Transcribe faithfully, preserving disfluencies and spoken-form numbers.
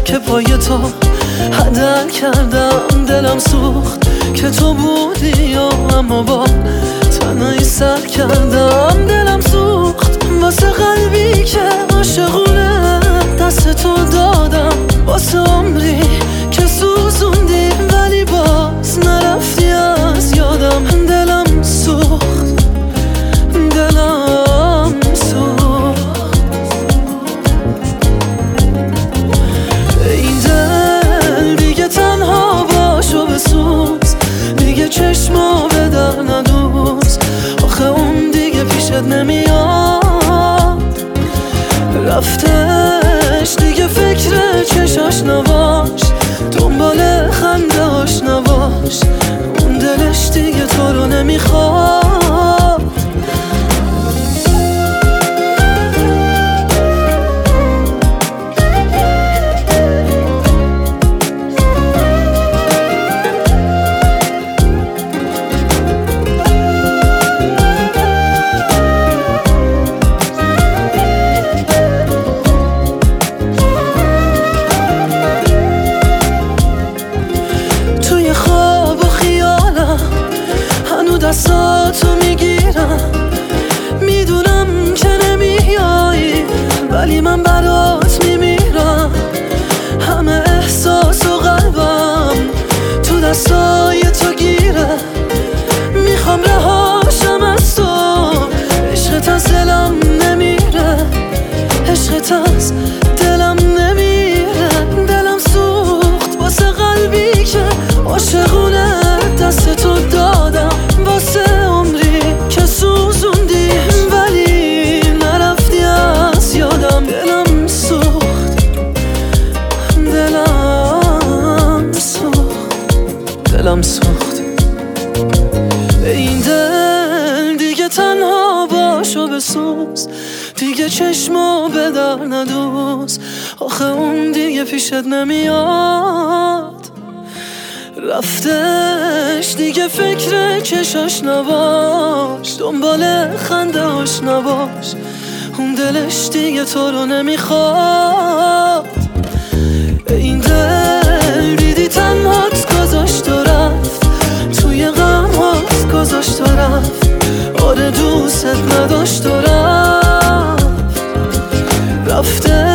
که پای تو هدر کردم. دلم سوخت که تو بودی یا اما با تنهایی سر کردم. دلم سوخت واسه قلبی که عاشقونه دست تو دادم. واسه عمری که سوزوندی ولی باز نرفتی از یادم. دلم سوخت دلم سوخت این دل دیگه تنها باشو بسوز، دیگه چشمو به در ندوز. آخه اون دیگه پیشت نمیاد، رفتش دیگه فکر چشاش نباش، دنبال خنده هاش نباش. اون دلش دیگه تو رو نمیخواد. دستاتو میگیرم، میدونم که نمیایی ولی من برات میمیرم. همه احساس و قلبم تو دستای تو گیره، میخوام رهاشم از تو. عشقت از دلم نمیره، عشقت از دلم نمیره. دلم سوخت واسه قلبی که عاشقونه دست تو دادم. واسه عمری که سوزوندی ولی نرفتی از یادم. دلم سوخت دلم سوخت دلم سوخت این دل دیگه تنها باشو بسوز، دیگه چشمو به در ندوز. آخه اون دیگه پیشت نمیاد، رفتش دیگه فکر چشاش نباش، دنبال خنده هاش نباش. اون دلش دیگه تو رو نمیخواد. این دل دیدی تنهات گذاشت و رفت، توی غمات گذاشت و رفت. آره دوست نداشت و رفت، رفته